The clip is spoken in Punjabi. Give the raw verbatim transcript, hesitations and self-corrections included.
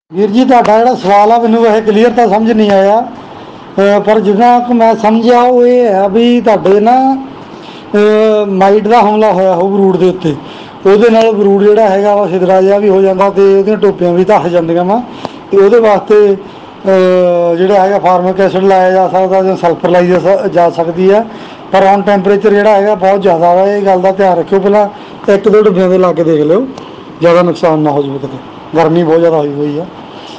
ਵੀਰ ਜੀ ਤੁਹਾਡਾ ਜਿਹੜਾ ਸਵਾਲ ਆ ਮੈਨੂੰ ਵੈਸੇ ਕਲੀਅਰ ਤਾਂ ਸਮਝ ਨਹੀਂ ਆਇਆ, ਅ, ਪਰ ਜਿੰਨਾ ਕੁ ਮੈਂ ਸਮਝਿਆ ਉਹ ਇਹ ਹੈ ਵੀ ਤੁਹਾਡੇ ਨਾ ਮਾਈਟ ਦਾ ਹਮਲਾ ਹੋਇਆ ਹੋਊ ਬਰੂਡ ਦੇ ਉੱਤੇ। ਉਹਦੇ ਨਾਲ ਬਰੂਡ ਜਿਹੜਾ ਹੈਗਾ ਵਾ ਸਿਦਰਾ ਜਿਹਾ ਵੀ ਹੋ ਜਾਂਦਾ ਅਤੇ ਉਹਦੀਆਂ ਟੋਪੀਆਂ ਵੀ ਧੱਸ ਜਾਂਦੀਆਂ ਵਾ। ਅਤੇ ਉਹਦੇ ਵਾਸਤੇ ਅ, ਜਿਹੜਾ ਹੈਗਾ ਫਾਰਮਿਕ ਐਸਿਡ ਲਾਇਆ ਜਾ ਸਕਦਾ ਜਾਂ ਸਲਫਰ ਲਾਈ ਜਾ ਸ- ਜਾ ਸਕਦੀ ਆ। ਪਰ ਹੁਣ ਟੈਂਪਰੇਚਰ ਜਿਹੜਾ ਹੈਗਾ ਬਹੁਤ ਜ਼ਿਆਦਾ ਵਾ, ਇਹ ਗੱਲ ਦਾ ਧਿਆਨ ਰੱਖਿਓ। ਪਹਿਲਾਂ ਇੱਕ ਦੋ ਡੱਬਿਆਂ ਦੇ ਲਾ ਕੇ ਦੇਖ ਲਿਓ, ਜ਼ਿਆਦਾ ਨੁਕਸਾਨ ਨਾ ਹੋ ਜਾਵੇ ਕਿਤੇ, ਗਰਮੀ ਬਹੁਤ ਜ਼ਿਆਦਾ ਹੋਈ ਹੋਈ ਆ।